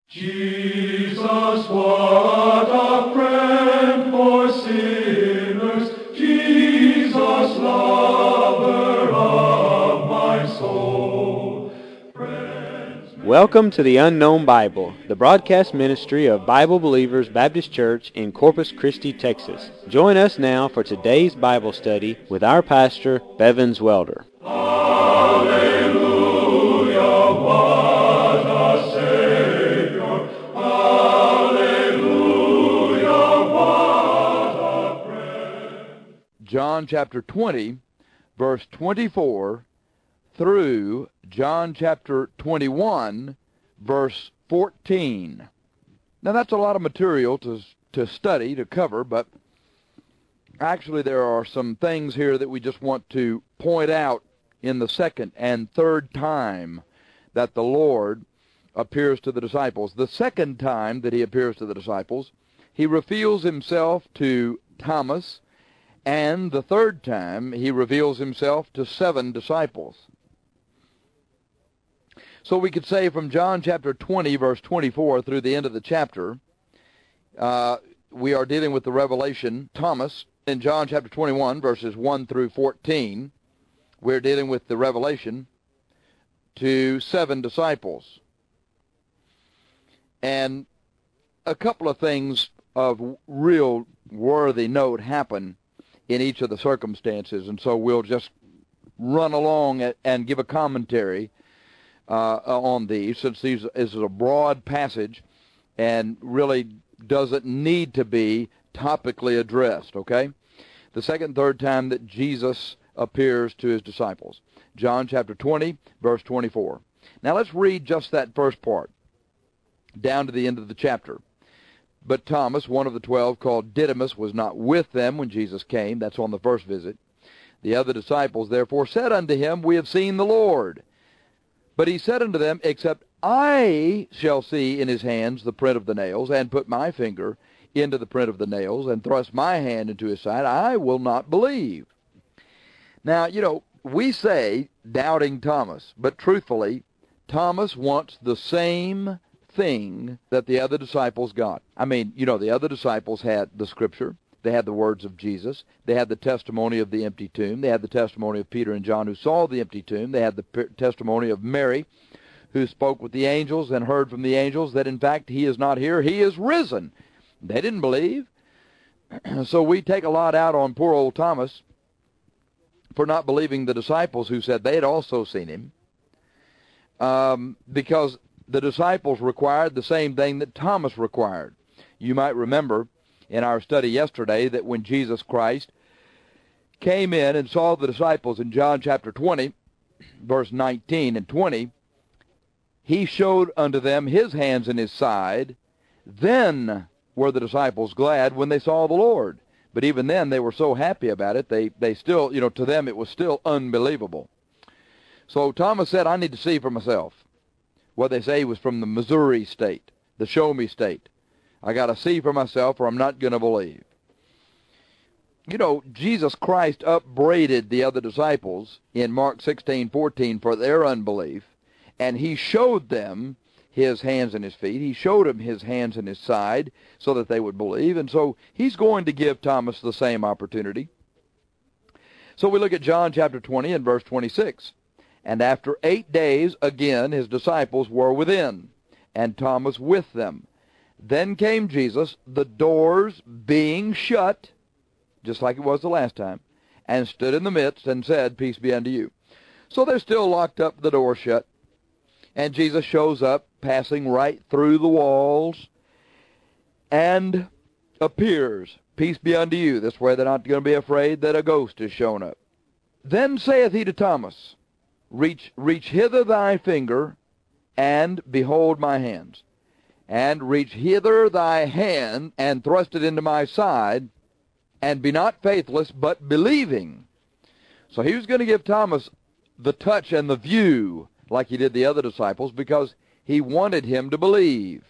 Jesus, what a friend for sinners, Jesus, lover of my soul. Welcome to the Unknown Bible, the broadcast ministry of Bible Believers Baptist Church in Corpus Christi, Texas. Join us now for today's Bible study with our pastor, Bevins Welder. Hallelujah, what a Savior. Hallelujah, what a friend. John chapter 20, verse 24 through John chapter 21, verse 14. Now that's a lot of material to study, to cover, but actually there are some things here that we just want to point out in the second and third time that the Lord appears to the disciples. The second time that he appears to the disciples, he reveals himself to Thomas, and the third time he reveals himself to 7 disciples. So we could say from John chapter 20, verse 24 through the end of the chapter, we are dealing with the revelation. Thomas, in John chapter 21, verses 1 through 14, we're dealing with the revelation to 7 disciples. And a couple of things of real worthy note happen in each of the circumstances, and so we'll just run along and give a commentary on these, since this is a broad passage and really doesn't need to be topically addressed, okay? The second and third time that Jesus appears to his disciples. John chapter 20, verse 24. Now let's read just that first part, down to the end of the chapter. But Thomas, one of the 12, called Didymus, was not with them when Jesus came. That's on the first visit. The other disciples therefore said unto him, We have seen the Lord. But he said unto them, Except I shall see in his hands the print of the nails, and put my finger into the print of the nails, and thrust my hand into his side, I will not believe. Now, you know, we say doubting Thomas, but truthfully, Thomas wants the same thing that the other disciples got. I mean, you know, the other disciples had the Scripture. They had the words of Jesus. They had the testimony of the empty tomb. They had the testimony of Peter and John who saw the empty tomb. They had the testimony of Mary who spoke with the angels and heard from the angels that, in fact, he is not here. He is risen. They didn't believe. So we take a lot out on poor old Thomas for not believing the disciples who said they had also seen him, because the disciples required the same thing that Thomas required. You might remember in our study yesterday that when Jesus Christ came in and saw the disciples in John chapter 20, verse 19 and 20, he showed unto them his hands and his side. Then were the disciples glad when they saw the Lord. But even then they were so happy about it, they still, you know, to them it was still unbelievable. So Thomas said, I need to see for myself. What they say he was from the Missouri state, the show me state. I got to see for myself or I'm not going to believe. You know, Jesus Christ upbraided the other disciples in Mark 16:14 for their unbelief, and he showed them his hands and his feet. He showed them his hands and his side so that they would believe, and so he's going to give Thomas the same opportunity. So we look at John chapter 20 and verse 26. And after 8 days, again, his disciples were within, and Thomas with them. Then came Jesus, the doors being shut, just like it was the last time, and stood in the midst and said, Peace be unto you. So they're still locked up, the door shut, and Jesus shows up, passing right through the walls, and appears. Peace be unto you. This way they're not going to be afraid that a ghost has shown up. Then saith he to Thomas, Reach hither thy finger, and behold my hands. And reach hither thy hand, and thrust it into my side, and be not faithless, but believing. So he was going to give Thomas the touch and the view, like he did the other disciples, because he wanted him to believe.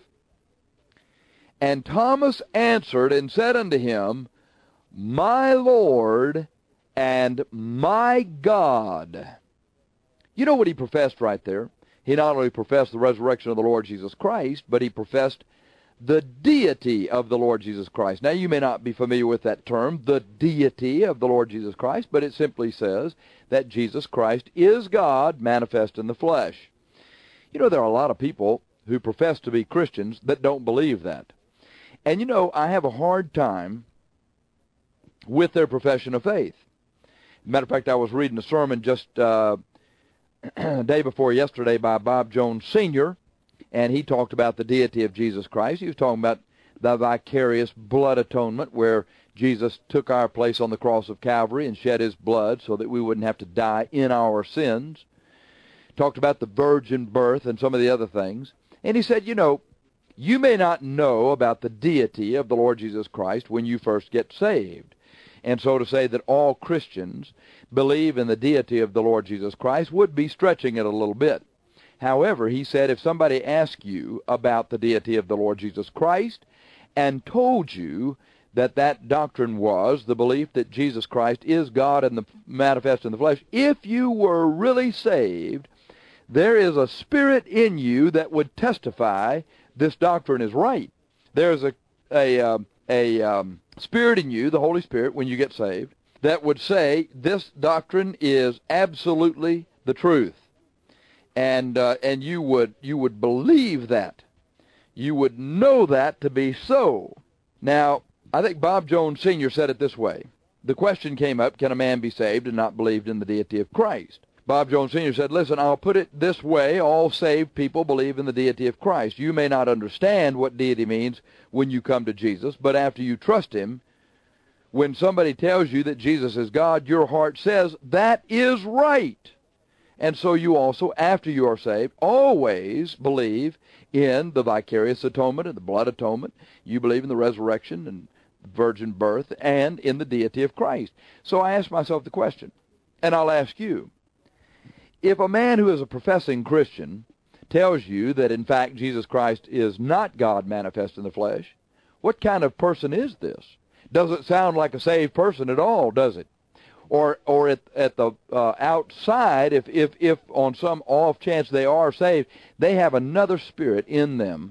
And Thomas answered and said unto him, My Lord and my God. You know what he professed right there? he not only professed the resurrection of the Lord Jesus Christ, but he professed the deity of the Lord Jesus Christ. Now, you may not be familiar with that term, the deity of the Lord Jesus Christ, but it simply says that Jesus Christ is God manifest in the flesh. You know, there are a lot of people who profess to be Christians that don't believe that. And, you know, I have a hard time with their profession of faith. Matter of fact, I was reading a sermon just day before yesterday by Bob Jones Sr., and he talked about the deity of Jesus Christ. He was talking about the vicarious blood atonement, where Jesus took our place on the cross of Calvary and shed his blood so that we wouldn't have to die in our sins. Talked about the virgin birth and some of the other things. And he said, you know, you may not know about the deity of the Lord Jesus Christ when you first get saved. And so to say that all Christians believe in the deity of the Lord Jesus Christ would be stretching it a little bit. However, he said, if somebody asked you about the deity of the Lord Jesus Christ and told you that that doctrine was the belief that Jesus Christ is God and the manifest in the flesh, if you were really saved, there is a spirit in you that would testify this doctrine is right. There's a spirit in you, the Holy Spirit, when you get saved, that would say this doctrine is absolutely the truth. And you would believe that. You would know that to be so. Now, I think Bob Jones Sr. said it this way. The question came up, can a man be saved and not believed in the deity of Christ? Bob Jones Sr. said, listen, I'll put it this way. All saved people believe in the deity of Christ. You may not understand what deity means when you come to Jesus, but after you trust him, when somebody tells you that Jesus is God, your heart says, that is right. And so you also, after you are saved, always believe in the vicarious atonement and the blood atonement. You believe in the resurrection and virgin birth and in the deity of Christ. So I ask myself the question, and I'll ask you, if a man who is a professing Christian tells you that, in fact, Jesus Christ is not God manifest in the flesh, what kind of person is this? Doesn't sound like a saved person at all, does it? Or at the outside, if on some off chance they are saved, they have another spirit in them,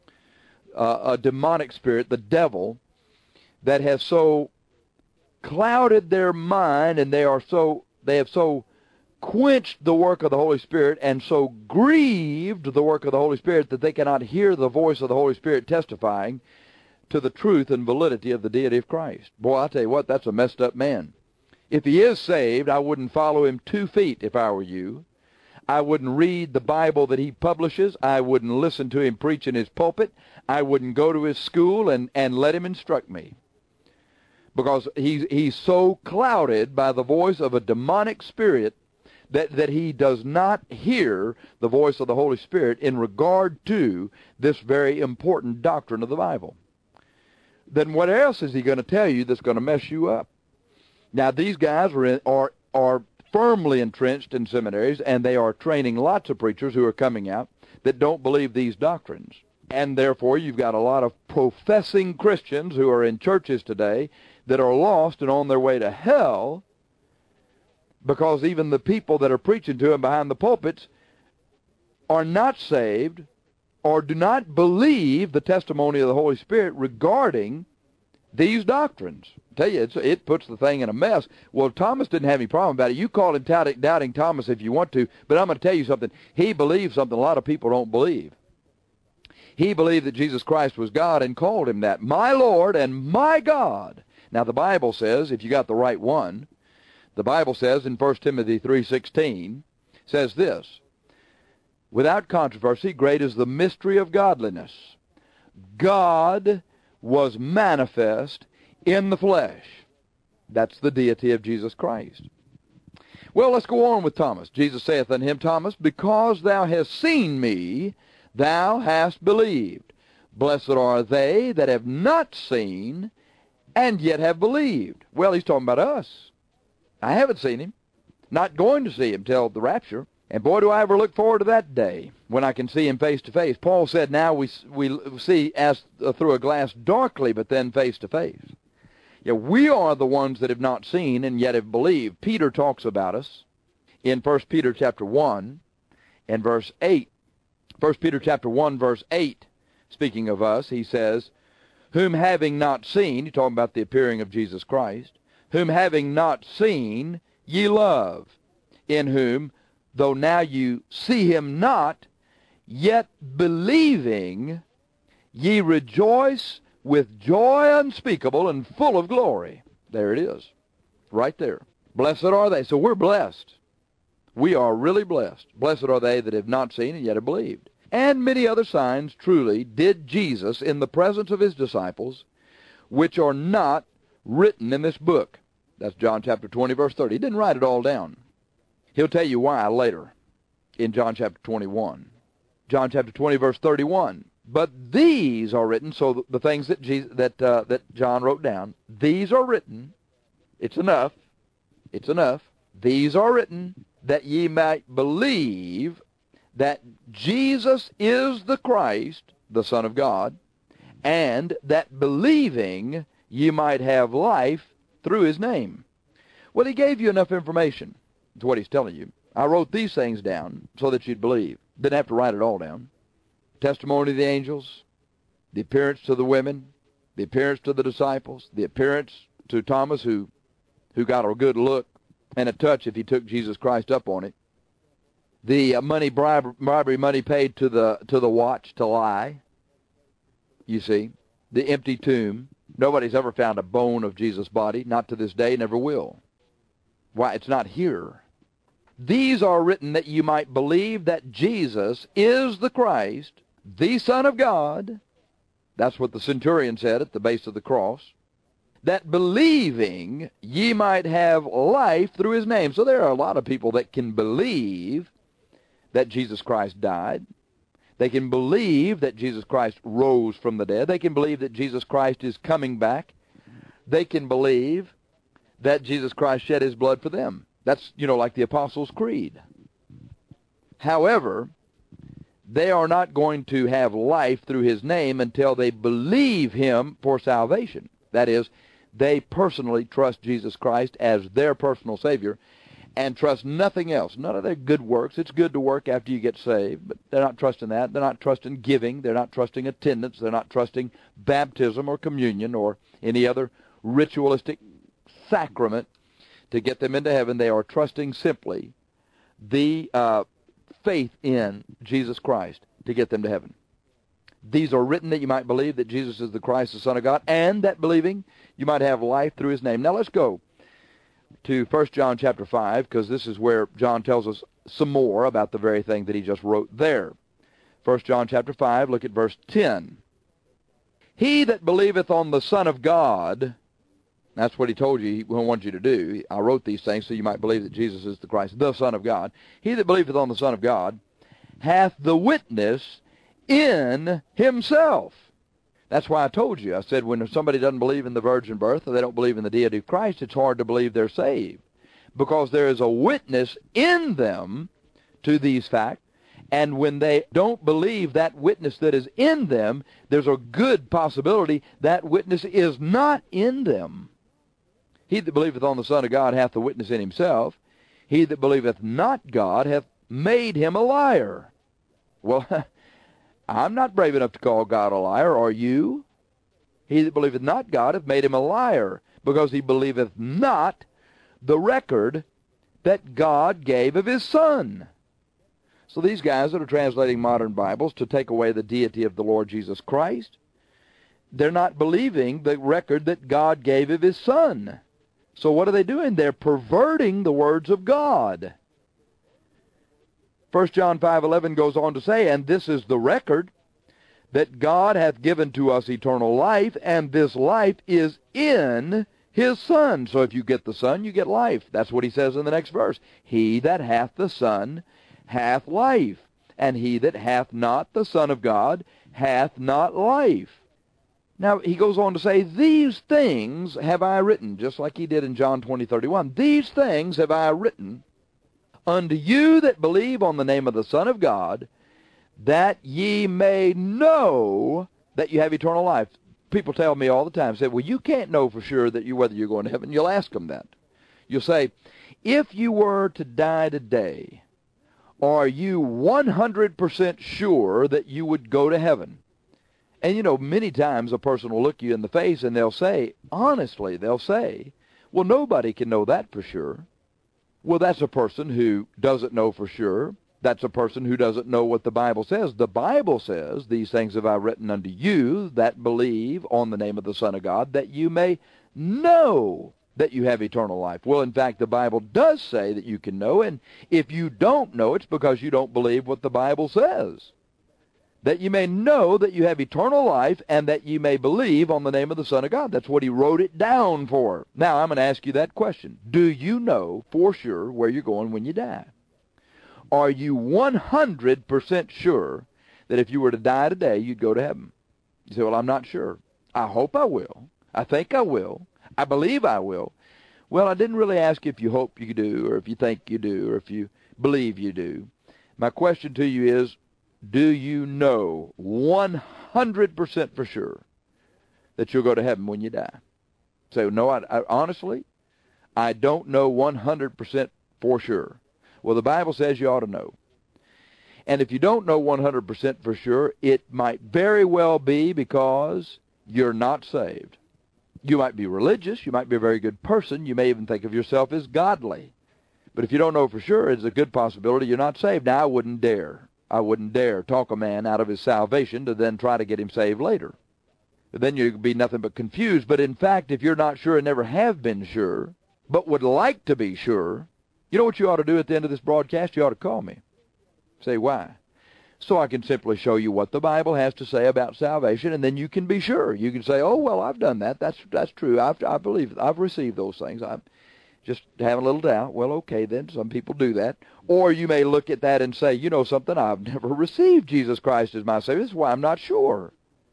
a demonic spirit, the devil, that has so clouded their mind, and they have so quenched the work of the Holy Spirit and so grieved the work of the Holy Spirit that they cannot hear the voice of the Holy Spirit testifying to the truth and validity of the deity of Christ. Boy, I'll tell you what, that's a messed up man. If he is saved, I wouldn't follow him 2 feet if I were you. I wouldn't read the Bible that he publishes. I wouldn't listen to him preach in his pulpit. I wouldn't go to his school and let him instruct me. Because he's so clouded by the voice of a demonic spirit that he does not hear the voice of the Holy Spirit in regard to this very important doctrine of the Bible. Then what else is he going to tell you that's going to mess you up? Now, these guys are firmly entrenched in seminaries, and they are training lots of preachers who are coming out that don't believe these doctrines. And therefore, you've got a lot of professing Christians who are in churches today that are lost and on their way to hell, because even the people that are preaching to them behind the pulpits are not saved or do not believe the testimony of the Holy Spirit regarding these doctrines. I tell you, it puts the thing in a mess. Well, Thomas didn't have any problem about it. You call him Doubting Thomas if you want to, but I'm going to tell you something. He believed something a lot of people don't believe. He believed that Jesus Christ was God and called him that, my Lord and my God. Now, the Bible says, if you got the right one, the Bible says in 1 Timothy 3:16, says this, without controversy, great is the mystery of godliness. God was manifest in the flesh. That's the deity of Jesus Christ. Well, let's go on with Thomas. Jesus saith unto him, Thomas, because thou hast seen me, thou hast believed. Blessed are they that have not seen and yet have believed. Well, he's talking about us. I haven't seen him. Not going to see him till the rapture. And boy, do I ever look forward to that day when I can see him face to face. Paul said, now we see as through a glass darkly, but then face to face. Yeah, we are the ones that have not seen and yet have believed. Peter talks about us in 1 Peter chapter 1, in verse 8. 1 Peter chapter 1, verse 8, speaking of us, he says, whom having not seen, he's talking about the appearing of Jesus Christ, whom having not seen ye love, in whom, though now you see him not, yet believing, ye rejoice with joy unspeakable and full of glory. There it is, right there. Blessed are they. So we're blessed. We are really blessed. Blessed are they that have not seen and yet have believed. And many other signs truly did Jesus in the presence of his disciples, which are not written in this book. That's John chapter 20, verse 30. He didn't write it all down. He'll tell you why later in John chapter 21. John chapter 20, verse 31. But these are written, so the things that that John wrote down, these are written. It's enough. It's enough. These are written that ye might believe that Jesus is the Christ, the Son of God, and that believing ye might have life through his name. Well, he gave you enough information. That's what he's telling you. I wrote these things down so that you'd believe. Didn't have to write it all down. Testimony of the angels, the appearance to the women, the appearance to the disciples, the appearance to Thomas who got a good look and a touch if he took Jesus Christ up on it. The bribery money paid to the watch to lie. You see, the empty tomb. Nobody's ever found a bone of Jesus' body, not to this day, never will. Why? It's not here. These are written that you might believe that Jesus is the Christ, the Son of God. That's what the centurion said at the base of the cross. That believing ye might have life through his name. So there are a lot of people that can believe that Jesus Christ died. They can believe that Jesus Christ rose from the dead. They can believe that Jesus Christ is coming back. They can believe that Jesus Christ shed his blood for them. That's, like the Apostles' Creed. However, they are not going to have life through his name until they believe him for salvation. That is, they personally trust Jesus Christ as their personal Savior and trust nothing else, none of their good works. It's good to work after you get saved, but they're not trusting that. They're not trusting giving. They're not trusting attendance. They're not trusting baptism or communion or any other ritualistic sacrament to get them into heaven. They are trusting simply the faith in Jesus Christ to get them to heaven. These are written that you might believe that Jesus is the Christ, the Son of God, and that believing you might have life through his name. Now let's go to 1 John chapter 5, because this is where John tells us some more about the very thing that he just wrote there. 1 John chapter 5, look at verse 10. He that believeth on the Son of God, that's what he told you he wants you to do. I wrote these things so you might believe that Jesus is the Christ, the Son of God. He that believeth on the Son of God hath the witness in himself. That's why I told you. I said when somebody doesn't believe in the virgin birth or they don't believe in the deity of Christ, it's hard to believe they're saved, because there is a witness in them to these facts. And when they don't believe that witness that is in them, there's a good possibility that witness is not in them. He that believeth on the Son of God hath the witness in himself. He that believeth not God hath made him a liar. Well, I'm not brave enough to call God a liar, are you? He that believeth not God hath made him a liar, because he believeth not the record that God gave of his Son. So these guys that are translating modern Bibles to take away the deity of the Lord Jesus Christ, they're not believing the record that God gave of his Son. So what are they doing? They're perverting the words of God. 1 John 5:11 goes on to say, and this is the record, that God hath given to us eternal life, and this life is in his Son. So if you get the Son, you get life. That's what he says in the next verse. He that hath the Son hath life, and he that hath not the Son of God hath not life. Now, he goes on to say, these things have I written, just like he did in John 20:31. These things have I written unto you that believe on the name of the Son of God, that ye may know that you have eternal life. People tell me all the time, say, well, you can't know for sure that whether you're going to heaven. You'll ask them that. You'll say, if you were to die today, Are you 100% sure that you would go to heaven? And you know, many times a person will look you in the face and they'll say, honestly, they'll say, well, nobody can know that for sure. Well, that's a person who doesn't know for sure. That's a person who doesn't know what the Bible says. The Bible says, these things have I written unto you that believe on the name of the Son of God, that you may know that you have eternal life. Well, in fact, the Bible does say that you can know, and if you don't know, it's because you don't believe what the Bible says. That you may know that you have eternal life, and that you may believe on the name of the Son of God. That's what he wrote it down for. Now, I'm going to ask you that question. Do you know for sure where you're going when you die? Are you 100% sure that if you were to die today, you'd go to heaven? You say, well, I'm not sure. I hope I will. I think I will. I believe I will. Well, I didn't really ask if you hope you do, or if you think you do, or if you believe you do. My question to you is, do you know 100% for sure that you'll go to heaven when you die? So, no, I honestly, I don't know 100% for sure. Well, the Bible says you ought to know. And if you don't know 100% for sure, it might very well be because you're not saved. You might be religious. You might be a very good person. You may even think of yourself as godly. But if you don't know for sure, it's a good possibility you're not saved. Now, I wouldn't dare talk a man out of his salvation to then try to get him saved later. But then you'd be nothing but confused. But in fact, if you're not sure and never have been sure, but would like to be sure, you know what you ought to do at the end of this broadcast? You ought to call me. Say, why? So I can simply show you what the Bible has to say about salvation, and then you can be sure. You can say, oh, well, I've done that. That's true. I believe. I've received those things. I'm just having a little doubt. Well, okay, then. Some people do that. Or you may look at that and say, you know something, I've never received Jesus Christ as my Savior. This is why I'm not sure.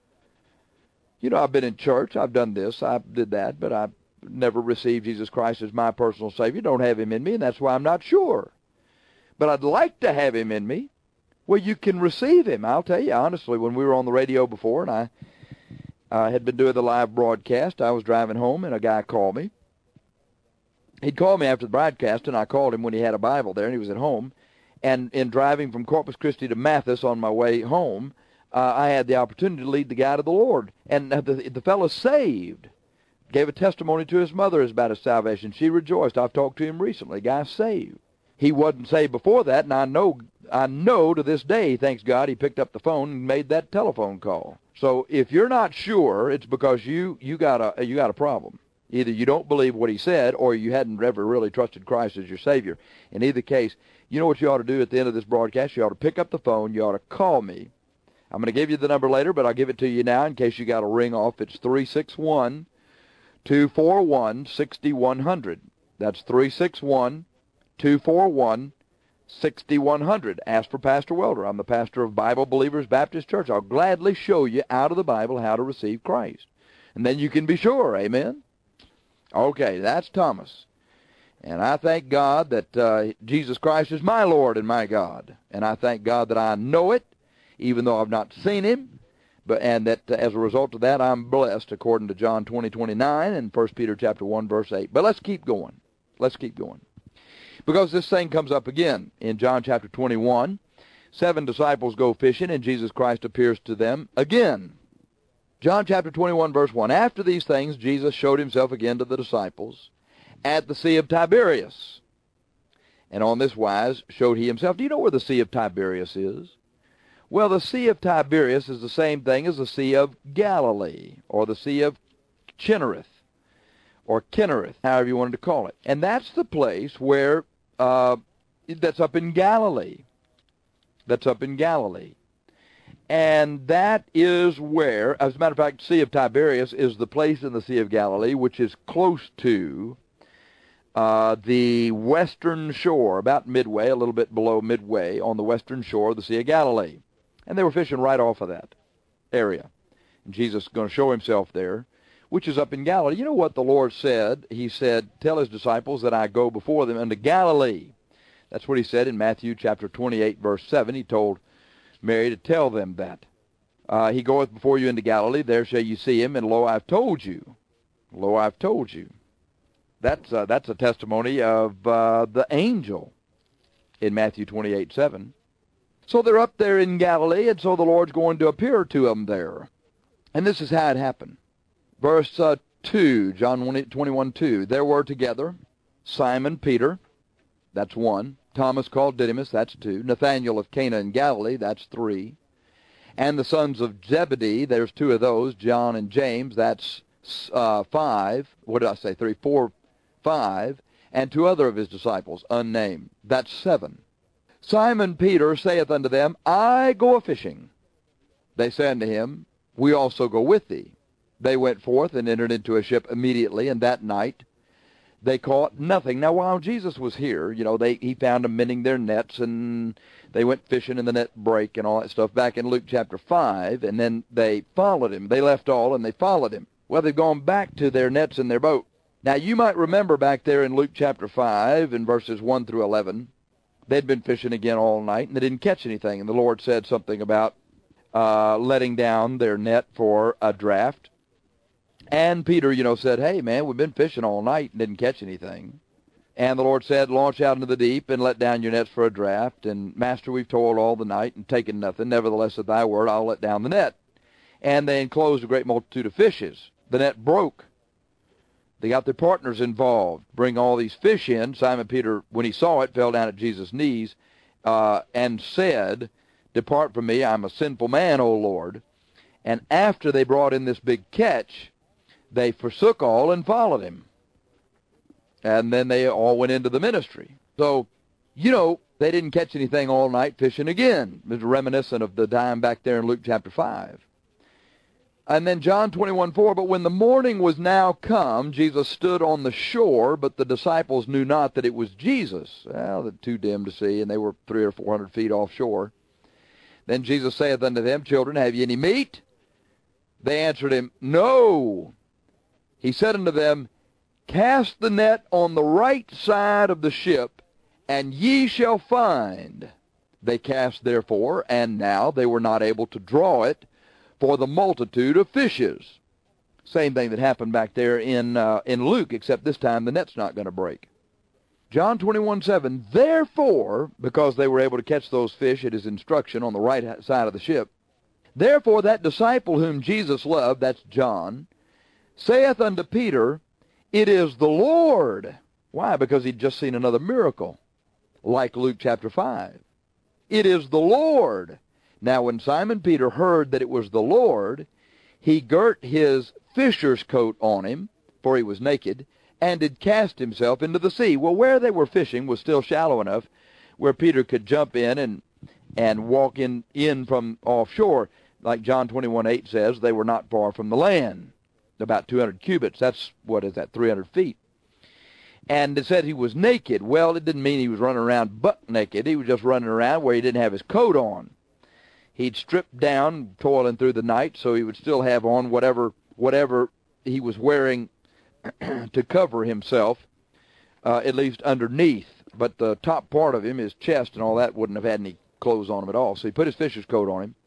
You know, I've been in church. I've done this. I did that, but I've never received Jesus Christ as my personal Savior. Don't have him in me, and that's why I'm not sure. But I'd like to have him in me. Well, you can receive him. I'll tell you, honestly, when we were on the radio before, and I had been doing the live broadcast, I was driving home, and a guy called me. He'd called me after the broadcast, and I called him when he had a Bible there, and he was at home. And in driving from Corpus Christi to Mathis on my way home, I had the opportunity to lead the guy to the Lord. And the fellow saved. Gave a testimony to his mother about his salvation. She rejoiced. I've talked to him recently. Guy's saved. He wasn't saved before that, and I know to this day, thanks God, he picked up the phone and made that telephone call. So if you're not sure, it's because you got a problem. Either you don't believe what he said, or you hadn't ever really trusted Christ as your Savior. In either case, you know what you ought to do at the end of this broadcast? You ought to pick up the phone. You ought to call me. I'm going to give you the number later, but I'll give it to you now in case you got to ring off. It's 361-241-6100. That's 361-241-6100. Ask for Pastor Welder. I'm the pastor of Bible Believers Baptist Church. I'll gladly show you out of the Bible how to receive Christ. And then you can be sure. Amen? Okay, that's Thomas. And I thank God that Jesus Christ is my Lord and my God. And I thank God that I know it, even though I've not seen him. And that as a result of that, I'm blessed, according to John 20:29 and 1 Peter chapter 1, verse 8. But let's keep going. Let's keep going. Because this thing comes up again in John chapter 21. 7 disciples go fishing, and Jesus Christ appears to them again. John chapter 21, verse 1. After these things, Jesus showed himself again to the disciples at the Sea of Tiberias. And on this wise showed he himself. Do you know where the Sea of Tiberias is? Well, the Sea of Tiberias is the same thing as the Sea of Galilee, or the Sea of Chinnereth, or Kinnereth, however you wanted to call it. And that's the place where, that's up in Galilee. That's up in Galilee. And that is where, as a matter of fact, Sea of Tiberias is the place in the Sea of Galilee which is close to the western shore, about midway, a little bit below midway, on the western shore of the Sea of Galilee. And they were fishing right off of that area. And Jesus is going to show himself there, which is up in Galilee. You know what the Lord said? He said, tell his disciples that I go before them into Galilee. That's what he said in Matthew chapter 28, verse 7. He told Mary to tell them that. He goeth before you into Galilee, there shall you see him, and lo, I've told you. Lo, I've told you. That's a testimony of the angel in Matthew 28:7. So they're up there in Galilee, and so the Lord's going to appear to them there. And this is how it happened. Verse 2, John 21:2. There were together Simon Peter, that's 1. Thomas called Didymus, that's 2. Nathanael of Cana in Galilee, that's 3. And the sons of Zebedee, there's 2 of those, John and James, that's 5. What did I say? 3, 4, 5. And 2 other of his disciples, unnamed. That's 7. Simon Peter saith unto them, I go a-fishing. They say unto him, We also go with thee. They went forth and entered into a ship immediately, and that night they caught nothing. Now, while Jesus was here, he found them mending their nets, and they went fishing, and the net brake and all that stuff back in Luke chapter 5, and then they followed him. They left all, and they followed him. Well, they've gone back to their nets in their boat. Now, you might remember back there in Luke chapter 5, in verses 1 through 11, they'd been fishing again all night, and they didn't catch anything, and the Lord said something about letting down their net for a draft. And Peter, said, Hey, man, we've been fishing all night and didn't catch anything. And the Lord said, Launch out into the deep and let down your nets for a draft. And, Master, we've toiled all the night and taken nothing. Nevertheless, at thy word, I'll let down the net. And they enclosed a great multitude of fishes. The net broke. They got their partners involved, bring all these fish in. Simon Peter, when he saw it, fell down at Jesus' knees and said, Depart from me, I'm a sinful man, O Lord. And after they brought in this big catch, they forsook all and followed him. And then they all went into the ministry. So, they didn't catch anything all night fishing again. It was reminiscent of the time back there in Luke chapter 5. And then John 21:4, But when the morning was now come, Jesus stood on the shore, but the disciples knew not that it was Jesus. Well, they're too dim to see, and they were 300 or 400 feet offshore. Then Jesus saith unto them, Children, have ye any meat? They answered him, No. He said unto them, Cast the net on the right side of the ship, and ye shall find. They cast therefore, and now they were not able to draw it for the multitude of fishes. Same thing that happened back there in Luke, except this time the net's not going to break. John 21:7, Therefore, because they were able to catch those fish at his instruction on the right side of the ship, therefore that disciple whom Jesus loved, that's John, saith unto Peter, It is the Lord. Why? Because he'd just seen another miracle, like Luke chapter 5. It is the Lord. Now when Simon Peter heard that it was the Lord, he girt his fisher's coat on him, for he was naked, and did cast himself into the sea. Well, where they were fishing was still shallow enough where Peter could jump in and walk in from offshore. Like John 21:8 says, they were not far from the land. About 200 cubits. That's, 300 feet. And it said he was naked. Well, it didn't mean he was running around buck naked. He was just running around where he didn't have his coat on. He'd stripped down, toiling through the night, so he would still have on whatever he was wearing to cover himself, at least underneath. But the top part of him, his chest and all that, wouldn't have had any clothes on him at all. So he put his fisher's coat on him,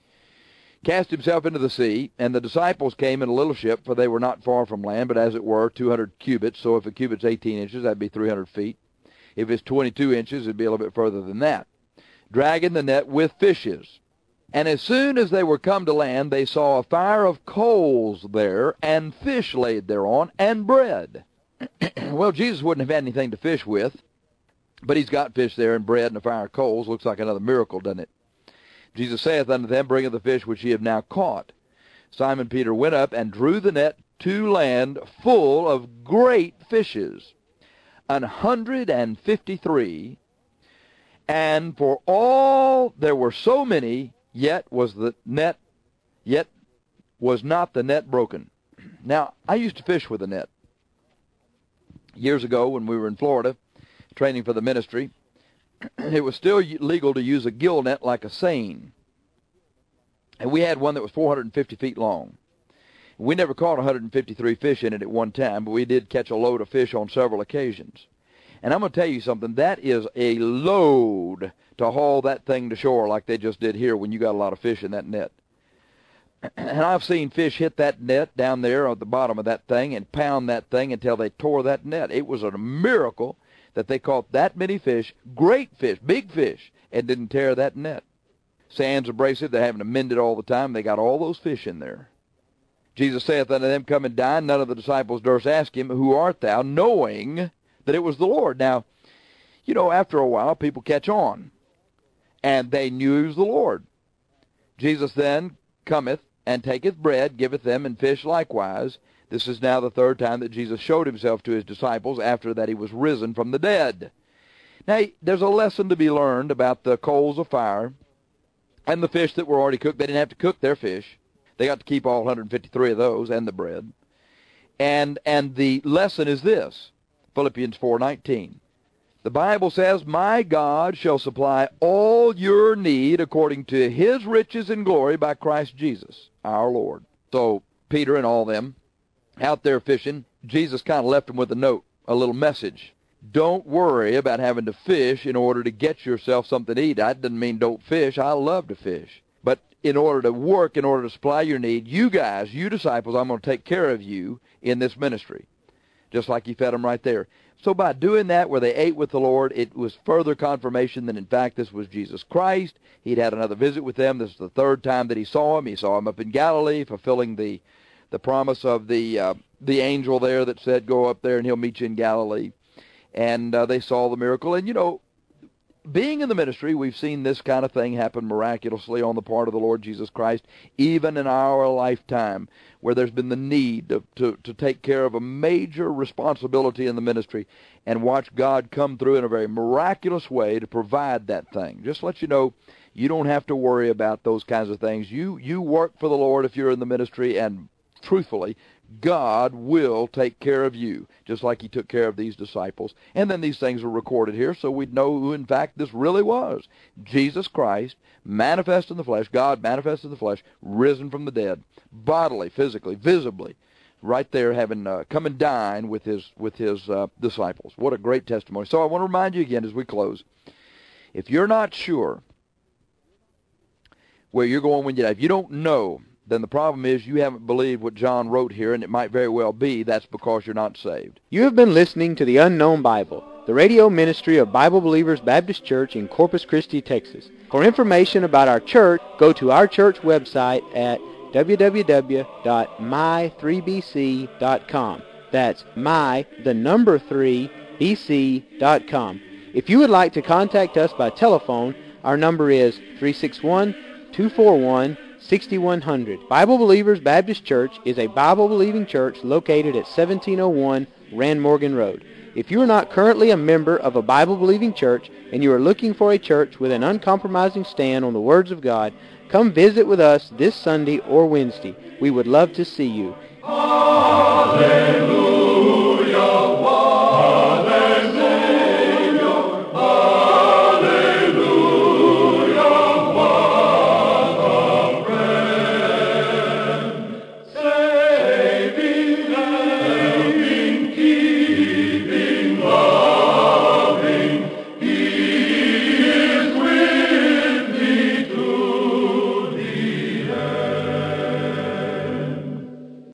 cast himself into the sea, and the disciples came in a little ship, for they were not far from land, but as it were 200 cubits. So if a cubit's 18 inches, that'd be 300 feet. If it's 22 inches, it'd be a little bit further than that. Dragging the net with fishes. And as soon as they were come to land, they saw a fire of coals there, and fish laid thereon, and bread. Well, Jesus wouldn't have had anything to fish with, but he's got fish there, and bread, and a fire of coals. Looks like another miracle, doesn't it? Jesus saith unto them, Bring of the fish which ye have now caught. Simon Peter went up and drew the net to land full of great fishes, 153. And for all there were so many, yet was not the net broken. Now, I used to fish with a net. Years ago when we were in Florida, training for the ministry, it was still legal to use a gill net like a seine. And we had one that was 450 feet long. We never caught 153 fish in it at one time, but we did catch a load of fish on several occasions. And I'm going to tell you something, that is a load to haul that thing to shore like they just did here when you got a lot of fish in that net. And I've seen fish hit that net down there at the bottom of that thing and pound that thing until they tore that net. It was a miracle that they caught that many fish, great fish, big fish, and didn't tear that net. Sands abrasive, they're having to mend it all the time. They got all those fish in there. Jesus saith unto them, Come and dine. None of the disciples durst ask him, Who art thou? Knowing that it was the Lord. Now, after a while, people catch on, and they knew he was the Lord. Jesus then cometh and taketh bread, giveth them, and fish likewise. This is now the third time that Jesus showed himself to his disciples after that he was risen from the dead. Now, there's a lesson to be learned about the coals of fire and the fish that were already cooked. They didn't have to cook their fish. They got to keep all 153 of those and the bread. And the lesson is this, Philippians 4:19. The Bible says, My God shall supply all your need according to his riches and glory by Christ Jesus, our Lord. So Peter and all them out there fishing, Jesus kind of left them with a note, a little message. Don't worry about having to fish in order to get yourself something to eat. That doesn't mean don't fish. I love to fish. But in order to work, in order to supply your need, you guys, you disciples, I'm going to take care of you in this ministry. Just like he fed them right there. So by doing that, where they ate with the Lord, it was further confirmation that, in fact, this was Jesus Christ. He'd had another visit with them. This is the third time that he saw him. He saw him up in Galilee, fulfilling the promise of the angel there that said, Go up there and he'll meet you in Galilee. And they saw the miracle. And, being in the ministry, we've seen this kind of thing happen miraculously on the part of the Lord Jesus Christ, even in our lifetime, where there's been the need to take care of a major responsibility in the ministry and watch God come through in a very miraculous way to provide that thing. Just to let you know, you don't have to worry about those kinds of things. You work for the Lord if you're in the ministry, and truthfully, God will take care of you, just like he took care of these disciples. And then these things are recorded here, so we'd know who, in fact, this really was. Jesus Christ, manifest in the flesh, God manifest in the flesh, risen from the dead, bodily, physically, visibly, right there having come and dine with his disciples. What a great testimony. So I want to remind you again as we close, if you're not sure where you're going when you die, if you don't know, then the problem is you haven't believed what John wrote here, and it might very well be that's because you're not saved. You have been listening to the Unknown Bible, the radio ministry of Bible Believers Baptist Church in Corpus Christi, Texas. For information about our church, go to our church website at www.my3bc.com. That's my3bc.com. If you would like to contact us by telephone, our number is 361-241-6100. Bible Believers Baptist Church is a Bible-believing church located at 1701 Rand Morgan Road. If you are not currently a member of a Bible-believing church and you are looking for a church with an uncompromising stand on the words of God, come visit with us this Sunday or Wednesday. We would love to see you. Hallelujah.